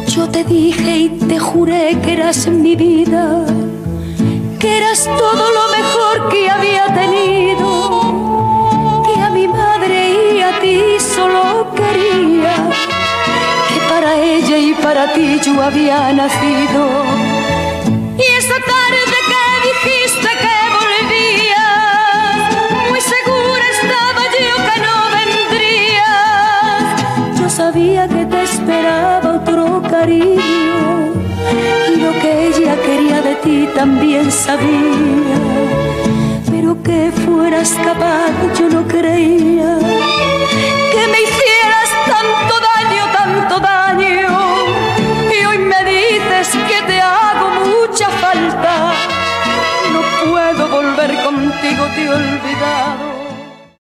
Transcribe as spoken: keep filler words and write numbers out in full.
Yo te dije y te juré que eras mi vida, que eras todo lo mejor que había tenido, que a mi madre y a ti solo quería, que para ella y para ti yo había nacido. Y esa tarde que dijiste que volvías, muy segura estaba yo que no vendrías. Yo sabía que te esperaba otro cariño, y lo que ella quería de ti también sabía, pero que fueras capaz yo no creía, que me hicieras tanto daño, tanto daño, y hoy me dices que te hago mucha falta. No puedo volver contigo, te he olvidado.